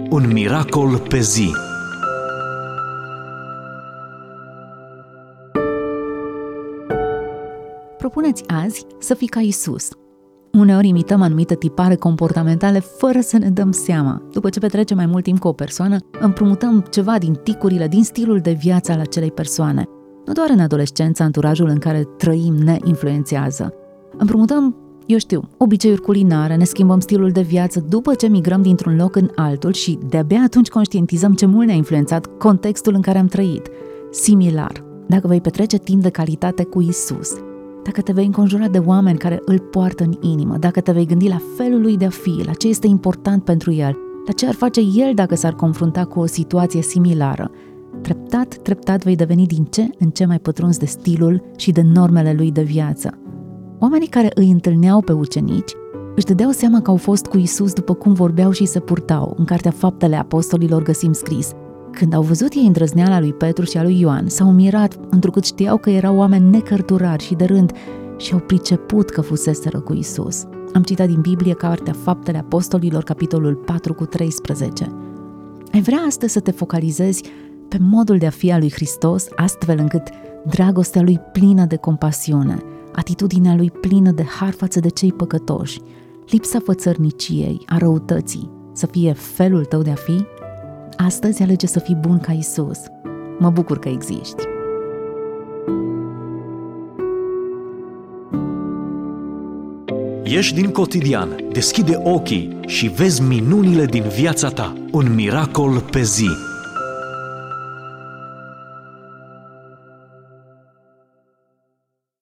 Un miracol pe zi. Propuneți azi să fii ca Iisus. Uneori imităm anumite tipare comportamentale fără să ne dăm seama. După ce petrecem mai mult timp cu o persoană, împrumutăm ceva din ticurile, din stilul de viață al acelei persoane. Nu doar în adolescență, anturajul în care trăim ne influențează. Împrumutăm, obiceiuri culinare, ne schimbăm stilul de viață după ce migrăm dintr-un loc în altul și de-abia atunci conștientizăm ce mult ne-a influențat contextul în care am trăit. Similar, dacă vei petrece timp de calitate cu Iisus, dacă te vei înconjura de oameni care îl poartă în inimă, dacă te vei gândi la felul lui de a fi, la ce este important pentru el, la ce ar face el dacă s-ar confrunta cu o situație similară, treptat vei deveni din ce în ce mai pătruns de stilul și de normele lui de viață. Oamenii care îi întâlneau pe ucenici își dădeau seama că au fost cu Iisus după cum vorbeau și se purtau. În Cartea Faptele Apostolilor găsim scris: când au văzut ei îndrăzneala lui Petru și a lui Ioan, s-au mirat, întrucât știau că erau oameni necărturari și de rând și au priceput că fuseseră cu Iisus. Am citat din Biblie Cartea Faptele Apostolilor, capitolul 4:13. Ai vrea astăzi să te focalizezi pe modul de a fi al lui Hristos, astfel încât dragostea lui plină de compasiune, atitudinea lui plină de har față de cei păcătoși, lipsa fățărniciei, a răutății, să fie felul tău de a fi? Astăzi alege să fii bun ca Iisus. Mă bucur că existi. Ieși din cotidian, deschide ochii și vezi minunile din viața ta. Un miracol pe zi.